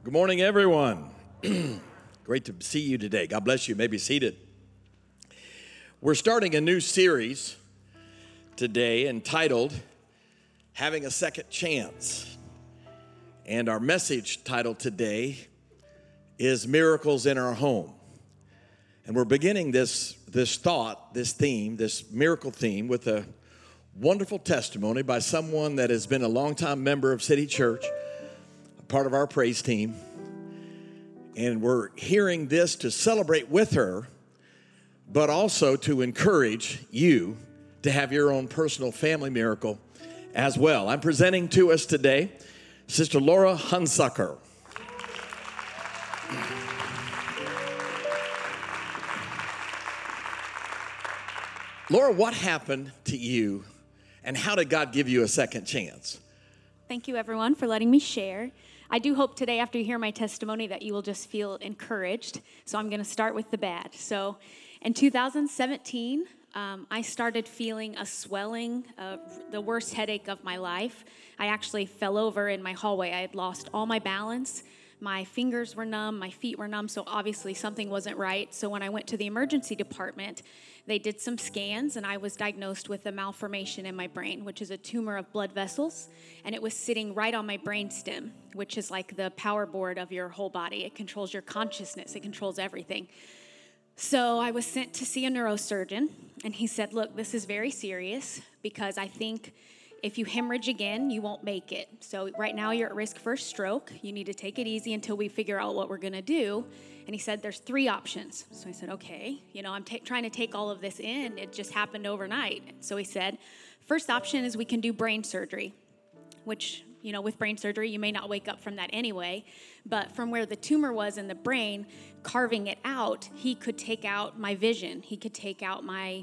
Good morning, everyone. Great to see you today. God bless you. You may be seated. We're starting a new series today entitled Having a Second Chance. And our message title today is Miracles in Our Home. And we're beginning this theme, this miracle theme, with a wonderful testimony by someone that has been a longtime member of City Church, a part of our praise team. And we're hearing this to celebrate with her, but also to encourage you to have your own personal family miracle as well. I'm presenting to us today Sister Laura Hunsucker. Laura, what happened to you, and how did God give you a second chance? Thank you, everyone, for letting me share. I do hope today, after you hear my testimony, that you will just feel encouraged. So I'm going to start with the bad. So in 2017, I started feeling a swelling, the worst headache of my life. I actually fell over in my hallway. I had lost all my balance. My fingers were numb, my feet were numb, so obviously something wasn't right. So when I went to the emergency department, they did some scans, and I was diagnosed with a malformation in my brain, which is a tumor of blood vessels, and it was sitting right on my brainstem, which is like the power board of your whole body. It controls your consciousness. It controls everything. So I was sent to see a neurosurgeon, and he said, look, this is very serious because I think if you hemorrhage again, you won't make it. So right now you're at risk for a stroke. You need to take it easy until we figure out what we're going to do. And he said, there's 3 options. So I said, okay. I'm trying to take all of this in. It just happened overnight. So he said, first option is we can do brain surgery, which, with brain surgery, you may not wake up from that anyway. But from where the tumor was in the brain, carving it out, he could take out my vision. He could take out my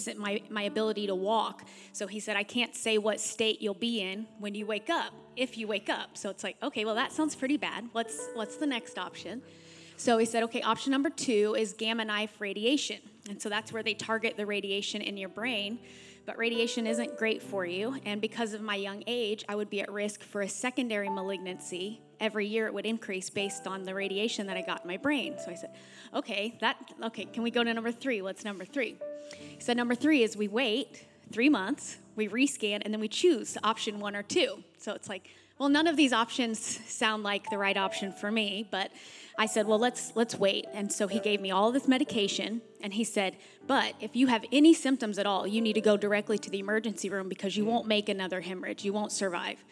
ability to walk. So he said, I can't say what state you'll be in when you wake up, if you wake up. So it's like, okay, well, that sounds pretty bad. What's the next option? So he said, okay, option number 2 is gamma knife radiation. And so that's where they target the radiation in your brain. But radiation isn't great for you. And because of my young age, I would be at risk for a secondary malignancy. Every year it would increase based on the radiation that I got in my brain. So I said, okay, can we go to number 3? What's number 3? He said, number 3 is we wait 3 months, we rescan, and then we choose option 1 or 2. So it's like, well, none of these options sound like the right option for me, but I said, well, let's wait. And so he gave me all this medication, and he said, but if you have any symptoms at all, you need to go directly to the emergency room because you won't make another hemorrhage. You won't survive.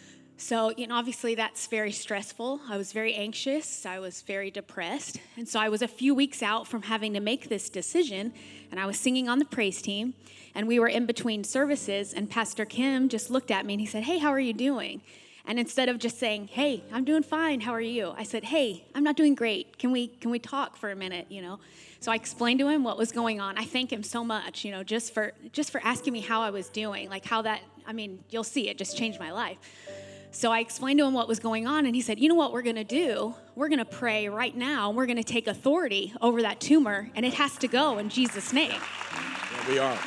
So, obviously that's very stressful. I was very anxious. I was very depressed. And so I was a few weeks out from having to make this decision, and I was singing on the praise team, and we were in between services, and Pastor Kim just looked at me and he said, hey, how are you doing? And instead of just saying, hey, I'm doing fine, how are you? I said, hey, I'm not doing great. Can we talk for a minute, So I explained to him what was going on. I thank him so much, just for asking me how I was doing, like how that, you'll see, it just changed my life. So I explained to him what was going on, and he said, you know what we're going to do? We're going to pray right now, and we're going to take authority over that tumor, and it has to go in Jesus' name. Yeah, we are.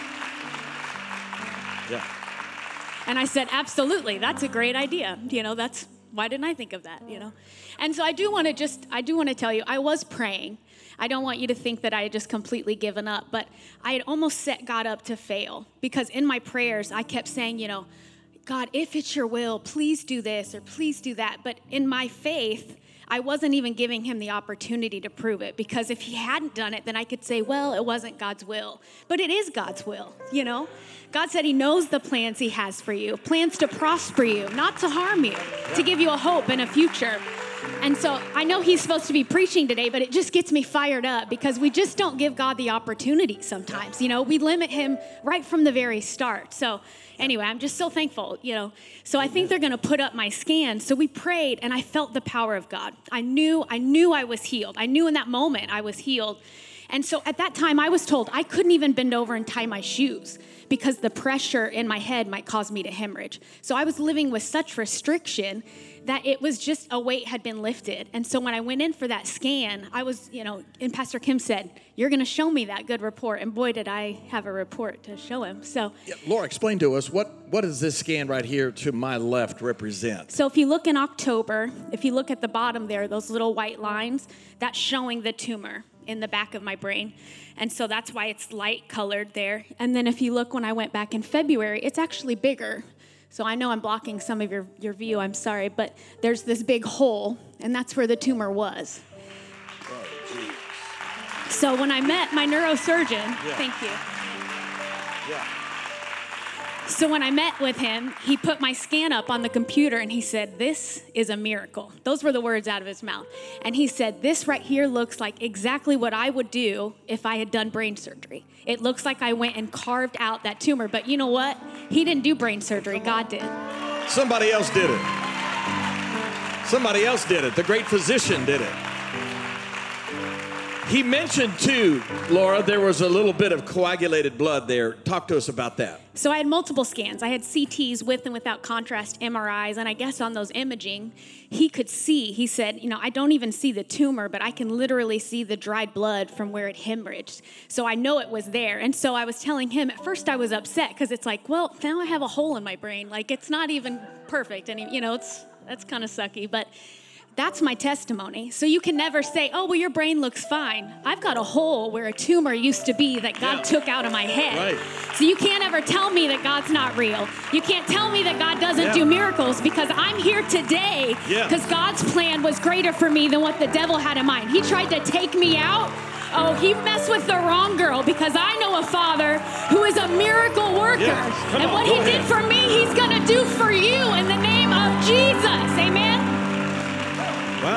Yeah. And I said, absolutely, that's a great idea. Why didn't I think of that, And so I do want to tell you, I was praying. I don't want you to think that I had just completely given up, but I had almost set God up to fail because in my prayers, I kept saying, God, if it's your will, please do this or please do that. But in my faith, I wasn't even giving him the opportunity to prove it because if he hadn't done it, then I could say, well, it wasn't God's will. But it is God's will, God said he knows the plans he has for you, plans to prosper you, not to harm you, to give you a hope and a future. And so I know he's supposed to be preaching today, but it just gets me fired up because we just don't give God the opportunity sometimes. We limit him right from the very start. So anyway, I'm just so thankful, So I think they're going to put up my scan. So we prayed, and I felt the power of God. I knew I was healed. I knew in that moment I was healed. And so at that time, I was told I couldn't even bend over and tie my shoes because the pressure in my head might cause me to hemorrhage. So I was living with such restriction that it was just a weight had been lifted. And so when I went in for that scan, I was, and Pastor Kim said, you're going to show me that good report. And boy, did I have a report to show him. So, yeah, Laura, explain to us, what does this scan right here to my left represent? So if you look in October, if you look at the bottom there, those little white lines, that's showing the tumor in the back of my brain. And so that's why it's light colored there. And then if you look when I went back in February, it's actually bigger. So I know I'm blocking some of your view, I'm sorry, but there's this big hole, and that's where the tumor was. So when I met my neurosurgeon, thank you. Yeah. So when I met with him, he put my scan up on the computer and he said, this is a miracle. Those were the words out of his mouth. And he said, this right here looks like exactly what I would do if I had done brain surgery. It looks like I went and carved out that tumor. But you know what? He didn't do brain surgery. God did. Somebody else did it. Somebody else did it. The great physician did it. He mentioned too, Laura, there was a little bit of coagulated blood there. Talk to us about that. So I had multiple scans. I had CTs with and without contrast, MRIs, and I guess on those imaging, he could see. He said, I don't even see the tumor, but I can literally see the dried blood from where it hemorrhaged. So I know it was there. And so I was telling him, at first I was upset because it's like, well, now I have a hole in my brain. Like, it's not even perfect. And, that's kind of sucky. But that's my testimony. So you can never say, oh, well, your brain looks fine. I've got a hole where a tumor used to be that God took out of my head. Right. So you can't ever tell me that God's not real. You can't tell me that God doesn't do miracles, because I'm here today because God's plan was greater for me than what the devil had in mind. He tried to take me out. Oh, he messed with the wrong girl, because I know a Father who is a miracle worker. Yes. And what he did for me, he's going to do for you in the name of Jesus. Amen. Wow.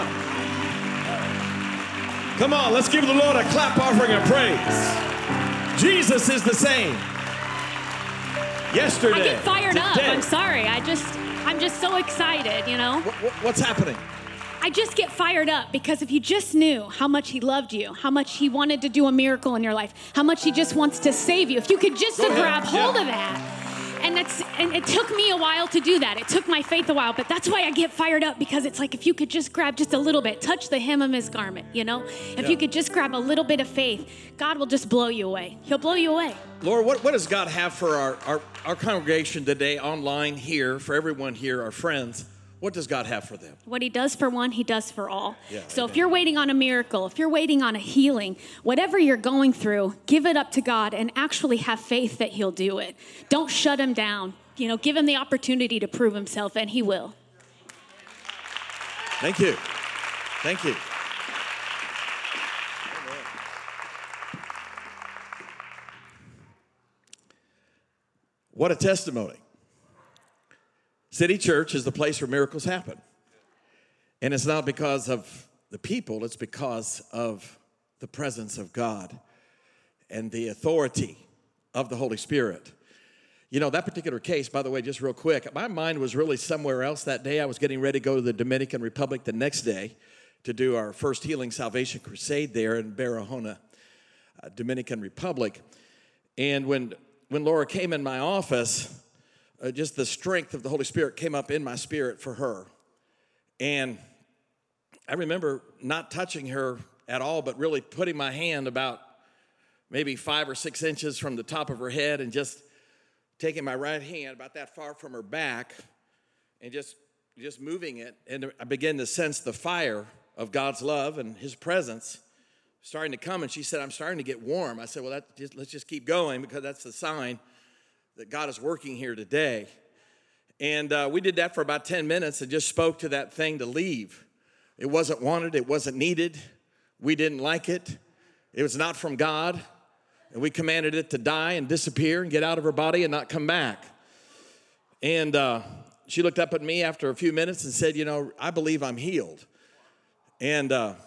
Come on, let's give the Lord a clap offering of praise. Jesus is the same. Yesterday. I get fired up. Today. I'm sorry. I'm just so excited, What's happening? I just get fired up because if you just knew how much he loved you, how much he wanted to do a miracle in your life, how much he just wants to save you, if you could just grab hold of that. And it took me a while to do that. It took my faith a while, but that's why I get fired up, because it's like if you could just grab just a little bit, touch the hem of his garment, If you could just grab a little bit of faith, God will just blow you away. He'll blow you away. Laura, what does God have for our congregation today, online here, for everyone here, our friends? What does God have for them? What he does for one, he does for all. Yeah, so amen. If you're waiting on a miracle, if you're waiting on a healing, whatever you're going through, give it up to God and actually have faith that he'll do it. Don't shut him down. Give him the opportunity to prove himself, and he will. Thank you. Thank you. What a testimony. City Church is the place where miracles happen. And it's not because of the people, it's because of the presence of God and the authority of the Holy Spirit. That particular case, by the way, just real quick, my mind was really somewhere else that day. I was getting ready to go to the Dominican Republic the next day to do our first Healing Salvation Crusade there in Barahona, Dominican Republic. And when Laura came in my office, just the strength of the Holy Spirit came up in my spirit for her. And I remember not touching her at all, but really putting my hand about maybe 5 or 6 inches from the top of her head and just taking my right hand about that far from her back and just moving it. And I began to sense the fire of God's love and his presence starting to come. And she said, I'm starting to get warm. I said, well, let's just keep going, because that's the sign that God is working here today. And we did that for about 10 minutes and just spoke to that thing to leave. It wasn't wanted. It wasn't needed. We didn't like it. It was not from God. And we commanded it to die and disappear and get out of her body and not come back. And she looked up at me after a few minutes and said, I believe I'm healed. And, I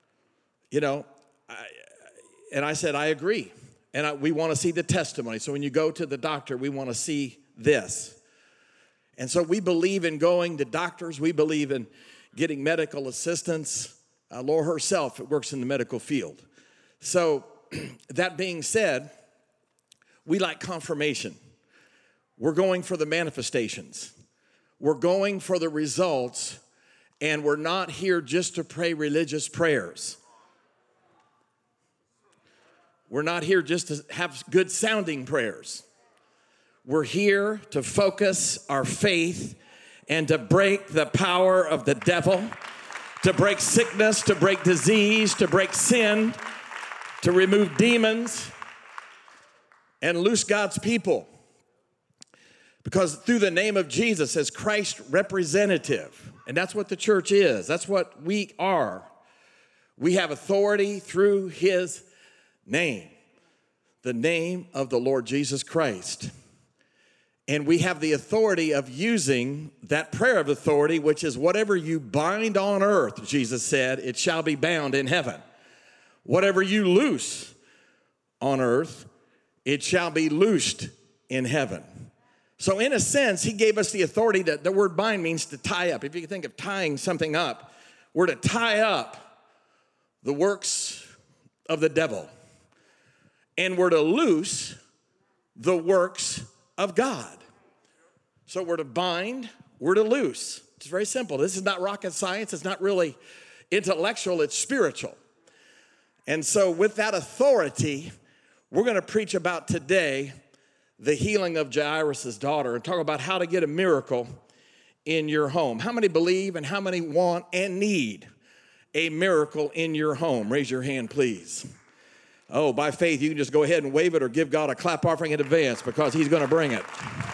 said, I agree. And we want to see the testimony. So when you go to the doctor, we want to see this. And so we believe in going to doctors. We believe in getting medical assistance. Laura herself works in the medical field. So that being said, we like confirmation. We're going for the manifestations. We're going for the results, and we're not here just to pray religious prayers. We're not here just to have good sounding prayers. We're here to focus our faith and to break the power of the devil, to break sickness, to break disease, to break sin, to remove demons, and loose God's people. Because through the name of Jesus as Christ's representative, and that's what the church is, that's what we are. We have authority through his name, the name of the Lord Jesus Christ. And we have the authority of using that prayer of authority, which is whatever you bind on earth, Jesus said, it shall be bound in heaven. Whatever you loose on earth, it shall be loosed in heaven. So in a sense, he gave us the authority that the word bind means to tie up. If you think of tying something up, we're to tie up the works of the devil. And we're to loose the works of God. So we're to bind, we're to loose. It's very simple. This is not rocket science. It's not really intellectual. It's spiritual. And so with that authority, we're going to preach about today the healing of Jairus' daughter and talk about how to get a miracle in your home. How many believe and how many want and need a miracle in your home? Raise your hand, please. Oh, by faith, you can just go ahead and wave it or give God a clap offering in advance because he's going to bring it.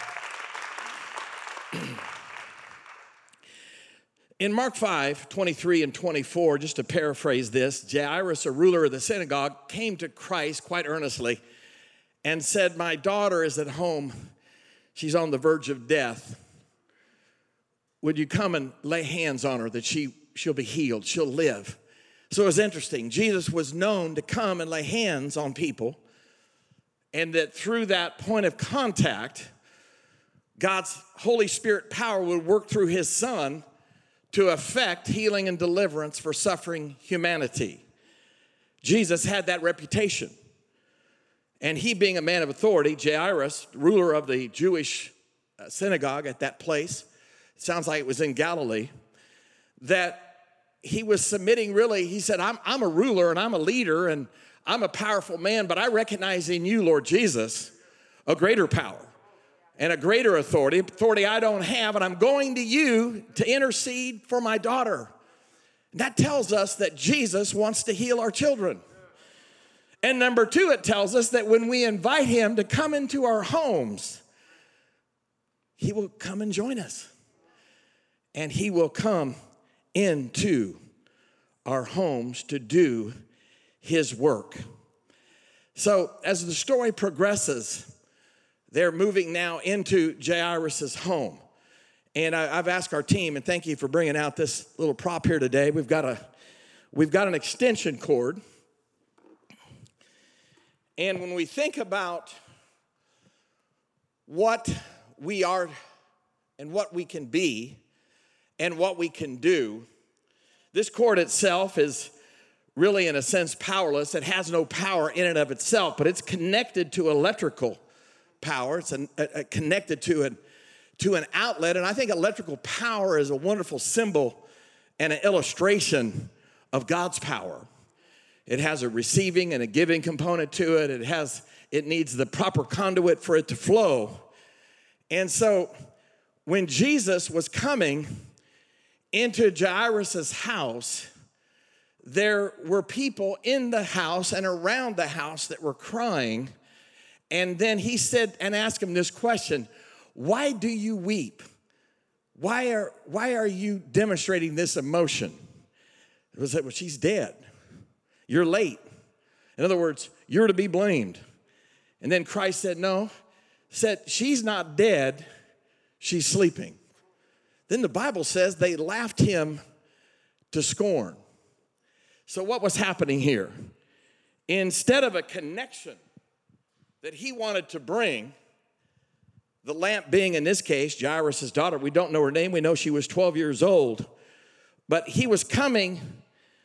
In Mark 5, 23 and 24, just to paraphrase this, Jairus, a ruler of the synagogue, came to Christ quite earnestly and said, my daughter is at home. She's on the verge of death. Would you come and lay hands on her that she'll be healed, she'll live? So it was interesting. Jesus was known to come and lay hands on people, and that through that point of contact, God's Holy Spirit power would work through his son to effect healing and deliverance for suffering humanity. Jesus had that reputation. And he being a man of authority, Jairus, ruler of the Jewish synagogue at that place, it sounds like it was in Galilee, that he was submitting really, he said, I'm a ruler and I'm a leader and I'm a powerful man, but I recognize in you, Lord Jesus, a greater power and a greater authority I don't have, and I'm going to you to intercede for my daughter. And that tells us that Jesus wants to heal our children. And number two, it tells us that when we invite him to come into our homes, he will come and join us. And he will come into our homes to do his work. So as the story progresses, they're moving now into Jairus' home. And I've asked our team, and thank you for bringing out this little prop here today. We've got an extension cord. And when we think about what we are and what we can be and what we can do, this cord itself is really, in a sense, powerless. It has no power in and of itself, but it's connected to electrical power. It's connected to an outlet, and I think electrical power is a wonderful symbol and an illustration of God's power. It has a receiving and a giving component to it. It needs the proper conduit for it to flow. And so when Jesus was coming into Jairus' house, there were people in the house and around the house that were crying. And then he said and asked him this question, why do you weep? Why are you demonstrating this emotion? It was like, well, she's dead. You're late. In other words, you're to be blamed. And then Christ said, no, said she's not dead, she's sleeping. Then the Bible says they laughed him to scorn. So what was happening here? Instead of a connection that he wanted to bring, the lamp being, in this case, Jairus' daughter. We don't know her name. We know she was 12 years old. But he was coming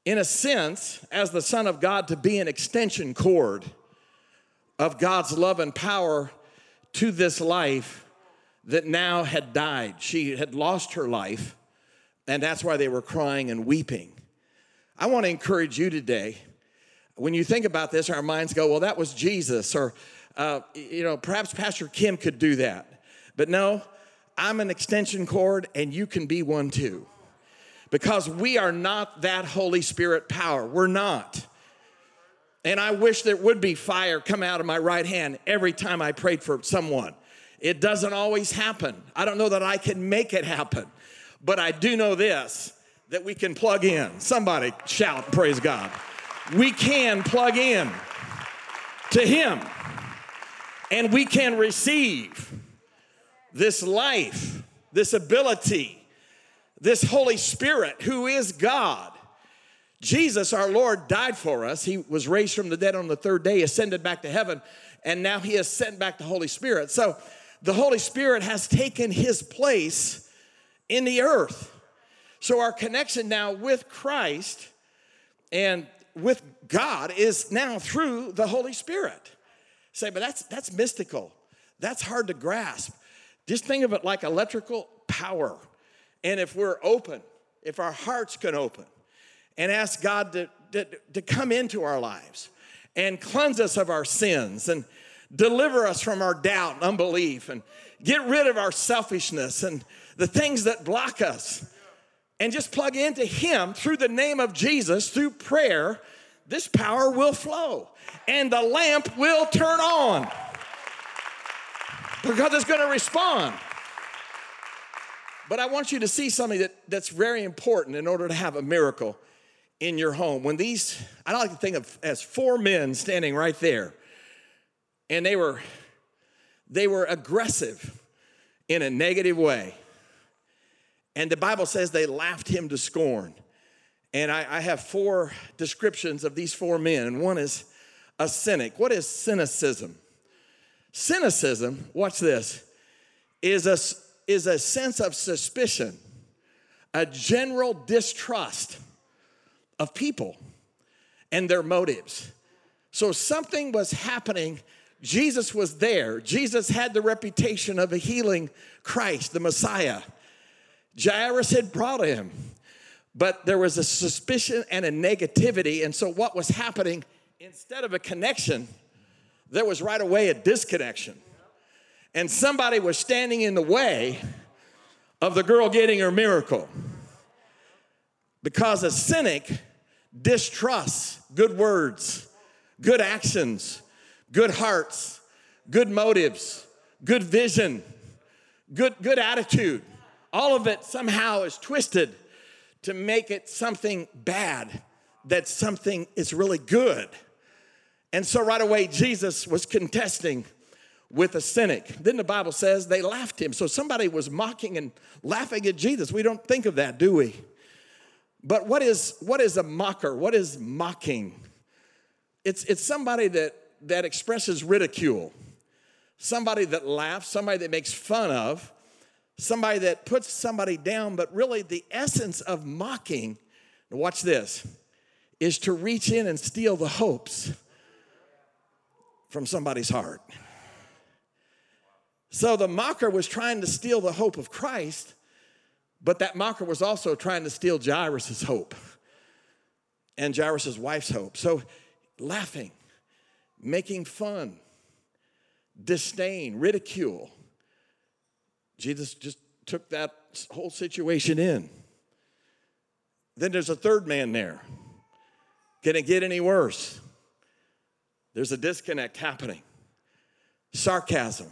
in a sense, as the Son of God, to be an extension cord of God's love and power to this life that now had died. She had lost her life, and that's why they were crying and weeping. I want to encourage you today. When you think about this, our minds go, well, that was Jesus, or, perhaps Pastor Kim could do that. But no, I'm an extension cord, and you can be one too. Because we are not that Holy Spirit power. We're not. And I wish there would be fire come out of my right hand every time I prayed for someone. It doesn't always happen. I don't know that I can make it happen. But I do know this, that we can plug in. Somebody shout, praise God. We can plug in to Him. And we can receive this life, this ability, this Holy Spirit who is God. Jesus, our Lord, died for us. He was raised from the dead on the third day, ascended back to heaven, and now He has sent back the Holy Spirit. So the Holy Spirit has taken His place in the earth. So our connection now with Christ and with God is now through the Holy Spirit. Say, but that's mystical. That's hard to grasp. Just think of it like electrical power. And if we're open, if our hearts can open and ask God to come into our lives and cleanse us of our sins and deliver us from our doubt and unbelief and get rid of our selfishness and the things that block us and just plug into Him through the name of Jesus, through prayer, this power will flow and the lamp will turn on because it's going to respond. But I want you to see something that's very important in order to have a miracle in your home. When I like to think of as four men standing right there, and they were aggressive in a negative way. And the Bible says they laughed Him to scorn. And I have four descriptions of these four men, and one is a cynic. What is cynicism? Cynicism, watch this, is a sense of suspicion, a general distrust of people and their motives. So something was happening. Jesus was there. Jesus had the reputation of a healing Christ, the Messiah. Jairus had brought Him, but there was a suspicion and a negativity. And so what was happening, instead of a connection, there was right away a disconnection. And somebody was standing in the way of the girl getting her miracle. Because a cynic distrusts good words, good actions, good hearts, good motives, good vision, good attitude. All of it somehow is twisted to make it something bad, that something is really good. And so right away, Jesus was contesting with a cynic. Then the Bible says they laughed Him. So somebody was mocking and laughing at Jesus. We don't think of that, do we? But what is a mocker? What is mocking? It's somebody that expresses ridicule, somebody that laughs, somebody that makes fun of, somebody that puts somebody down. But really the essence of mocking, watch this, is to reach in and steal the hopes from somebody's heart. So the mocker was trying to steal the hope of Christ, but that mocker was also trying to steal Jairus' hope and Jairus' wife's hope. So laughing, making fun, disdain, ridicule. Jesus just took that whole situation in. Then there's a third man there. Can it get any worse? There's a disconnect happening. Sarcasm.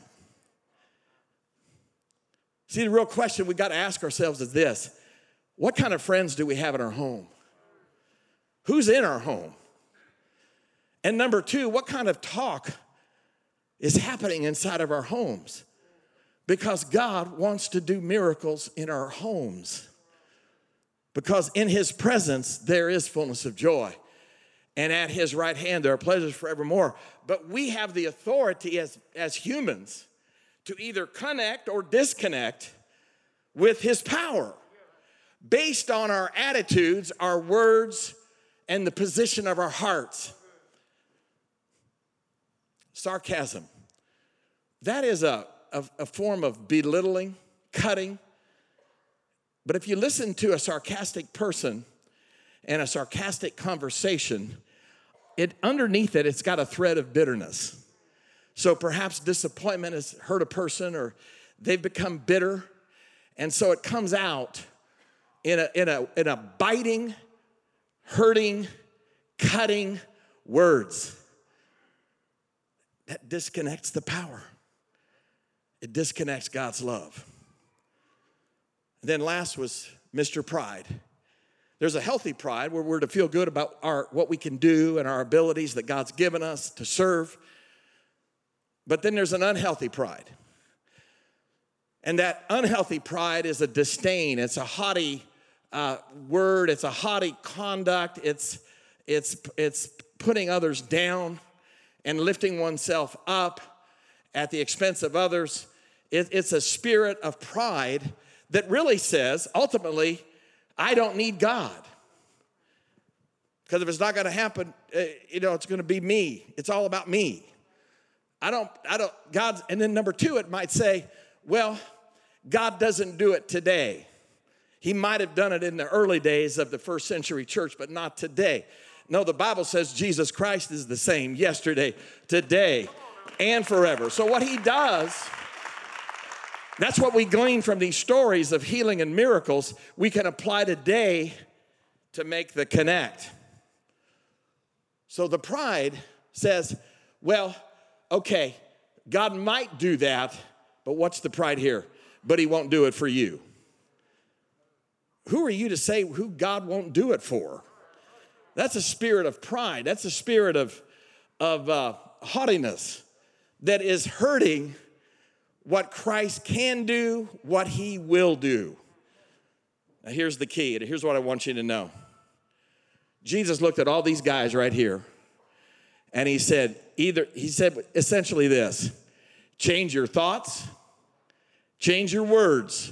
See, the real question we got to ask ourselves is this: what kind of friends do we have in our home? Who's in our home? And number two, what kind of talk is happening inside of our homes? Because God wants to do miracles in our homes. Because in His presence, there is fullness of joy. And at His right hand, there are pleasures forevermore. But we have the authority as humans to either connect or disconnect with His power based on our attitudes, our words, and the position of our hearts. Sarcasm. That is a form of belittling, cutting. But if you listen to a sarcastic person and a sarcastic conversation, underneath it, it's got a thread of bitterness. So perhaps disappointment has hurt a person, or they've become bitter. And so it comes out in a biting, hurting, cutting words. That disconnects the power. It disconnects God's love. And then last was Mr. Pride. There's a healthy pride where we're to feel good about what we can do and our abilities that God's given us to serve. But then there's an unhealthy pride. And that unhealthy pride is a disdain. It's a haughty word. It's a haughty conduct. It's putting others down and lifting oneself up at the expense of others. It's a spirit of pride that really says, ultimately, I don't need God. Because if it's not going to happen, it's going to be me. It's all about me. God's, and then number two, it might say, well, God doesn't do it today. He might have done it in the early days of the first century church, but not today. No, the Bible says Jesus Christ is the same yesterday, today, and forever. So what he does, that's what we glean from these stories of healing and miracles, we can apply today to make the connect. So the pride says, well, okay, God might do that, but what's the pride here? But he won't do it for you. Who are you to say who God won't do it for? That's a spirit of pride. That's a spirit of haughtiness that is hurting what Christ can do, what he will do. Now here's the key, and here's what I want you to know. Jesus looked at all these guys right here, and he said essentially this: change your thoughts, change your words,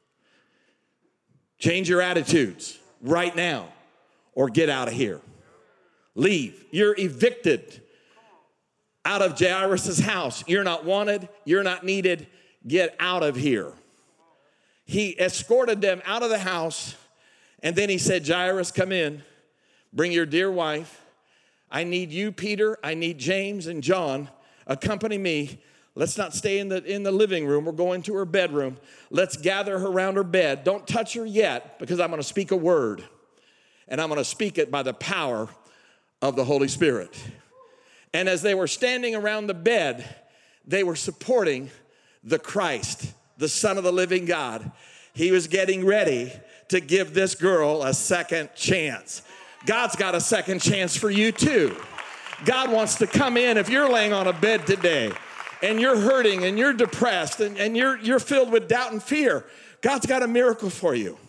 change your attitudes right now, or get out of here. Leave. You're evicted out of Jairus' house. You're not wanted. You're not needed. Get out of here. He escorted them out of the house, and then he said, Jairus, come in. Bring your dear wife. I need you, Peter. I need James and John. Accompany me. Let's not stay in the living room. We're going to her bedroom. Let's gather her around her bed. Don't touch her yet, because I'm going to speak a word. And I'm going to speak it by the power of the Holy Spirit. And as they were standing around the bed, they were supporting the Christ, the Son of the living God. He was getting ready to give this girl a second chance. God's got a second chance for you too. God wants to come in. If you're laying on a bed today and you're hurting and you're depressed and you're filled with doubt and fear, God's got a miracle for you.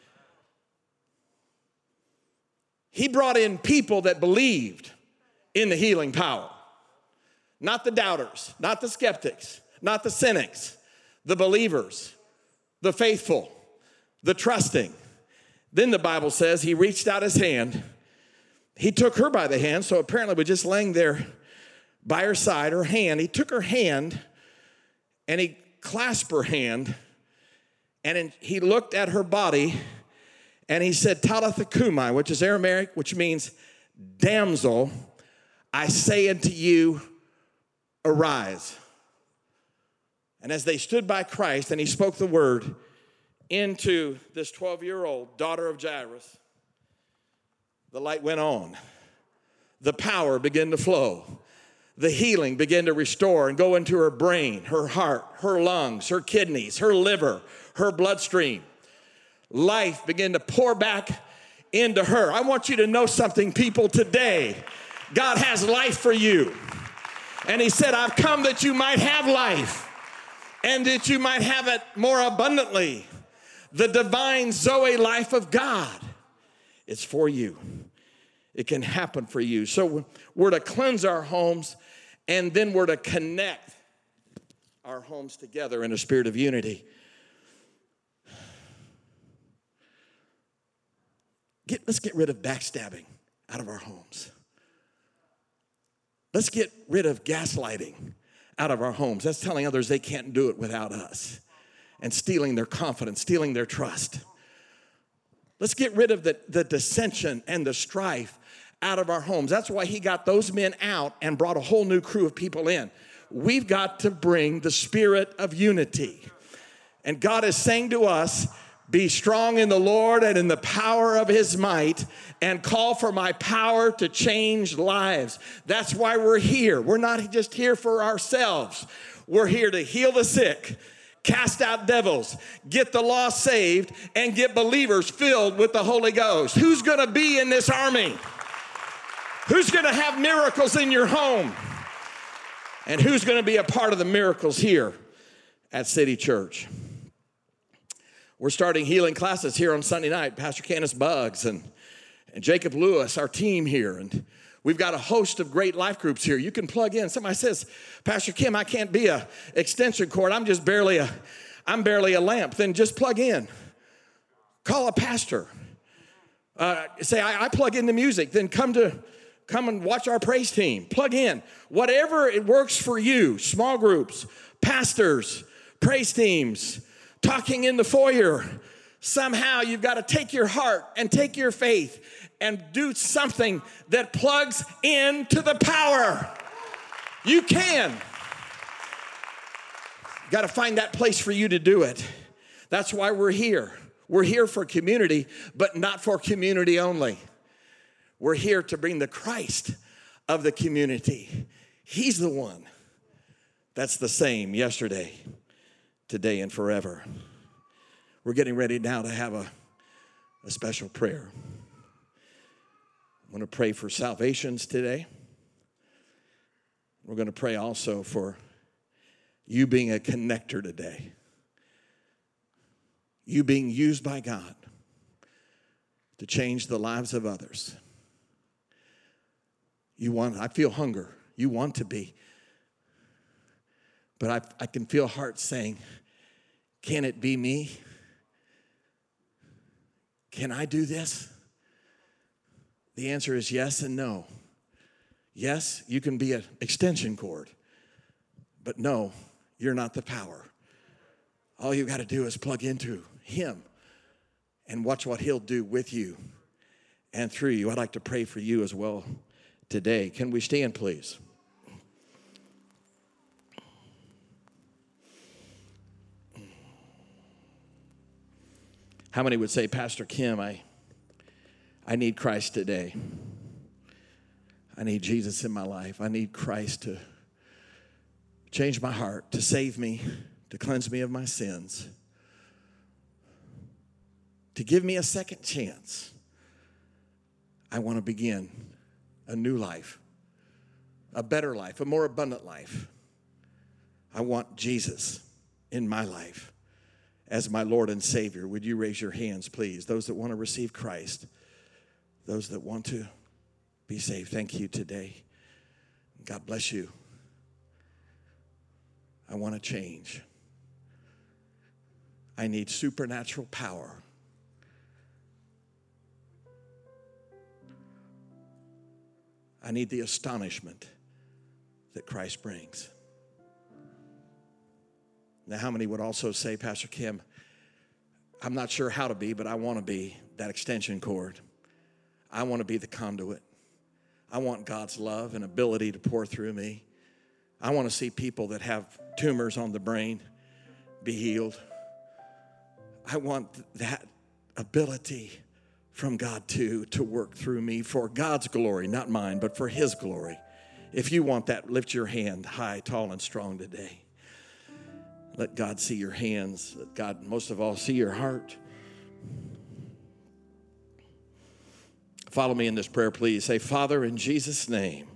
He brought in people that believed in the healing power. Not the doubters, not the skeptics, not the cynics, the believers, the faithful, the trusting. Then the Bible says he reached out his hand. He took her by the hand, so apparently we're just laying there by her side, her hand. He took her hand and he clasped her hand, and he looked at her body and he said, Talitha Kumai, which is Aramaic, which means damsel, I say unto you, arise. And as they stood by Christ and he spoke the word into this 12-year-old daughter of Jairus, the light went on. The power began to flow. The healing began to restore and go into her brain, her heart, her lungs, her kidneys, her liver, her bloodstream. Life began to pour back into her. I want you to know something, people, today. God has life for you. And he said, I've come that you might have life and that you might have it more abundantly. The divine Zoe life of God is for you. It can happen for you. So we're to cleanse our homes, and then we're to connect our homes together in a spirit of unity. Let's get rid of backstabbing. out of our homes. Let's get rid of gaslighting out of our homes. That's telling others they can't do it without us and stealing their confidence, stealing their trust. Let's get rid of the dissension and the strife out of our homes. That's why he got those men out and brought a whole new crew of people in. We've got to bring the spirit of unity. And God is saying to us, be strong in the Lord and in the power of his might, and call for my power to change lives. That's why we're here. We're not just here for ourselves. We're here to heal the sick, cast out devils, get the lost saved, and get believers filled with the Holy Ghost. Who's going to be in this army? Who's going to have miracles in your home? And who's going to be a part of the miracles here at City Church? We're starting healing classes here on Sunday night. Pastor Candace Buggs and Jacob Lewis, our team here. And we've got a host of great life groups here. You can plug in. Somebody says, Pastor Kim, I can't be an extension cord. I'm barely a lamp. Then just plug in. Call a pastor. Say, I plug into music. Then come and watch our praise team. Plug in. Whatever it works for you. Small groups, pastors, praise teams, talking in the foyer. Somehow you've got to take your heart and take your faith and do something that plugs into the power. You can. Got to find that place for you to do it. That's why we're here. We're here for community, but not for community only. We're here to bring the Christ of the community. He's the one that's the same yesterday, today, and forever. We're getting ready now to have a special prayer. I'm going to pray for salvations today. We're going to pray also for you being a connector today. You being used by God to change the lives of others. I feel hunger. You want to be. But I can feel hearts saying, can it be me? Can I do this? The answer is yes and no. Yes, you can be an extension cord. But no, you're not the power. All you got to do is plug into him and watch what he'll do with you and through you. I'd like to pray for you as well today. Can we stand, please? How many would say, Pastor Kim, I need Christ today. I need Jesus in my life. I need Christ to change my heart, to save me, to cleanse me of my sins, to give me a second chance. I want to begin a new life, a better life, a more abundant life. I want Jesus in my life as my Lord and Savior. Would you raise your hands, please? Those that want to receive Christ, those that want to be saved. Thank you today. God bless you. I want to change. I need supernatural power. I need the astonishment that Christ brings. Now, how many would also say, Pastor Kim, I'm not sure how to be, but I want to be that extension cord. I want to be the conduit. I want God's love and ability to pour through me. I want to see people that have tumors on the brain be healed. I want that ability from God to work through me for God's glory, not mine, but for his glory. If you want that, lift your hand high, tall, and strong today. Let God see your hands. Let God, most of all, see your heart. Follow me in this prayer, please. Say, Father, in Jesus' name,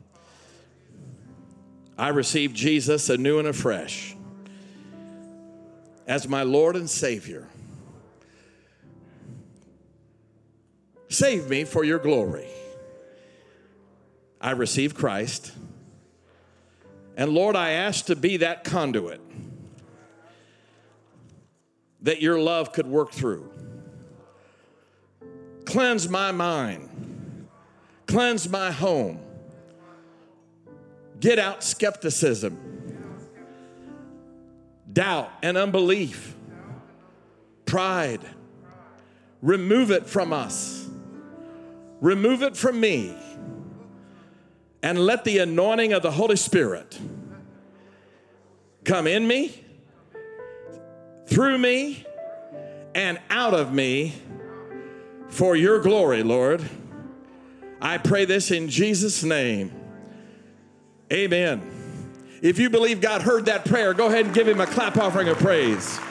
I receive Jesus anew and afresh as my Lord and Savior. Save me for your glory. I receive Christ. And Lord, I ask to be that conduit that your love could work through. Cleanse my mind. Cleanse my home. Get out skepticism, doubt and unbelief, pride. Remove it from us. Remove it from me. And let the anointing of the Holy Spirit come in me, through me, and out of me for your glory, Lord. I pray this in Jesus' name. Amen. If you believe God heard that prayer, go ahead and give him a clap offering of praise.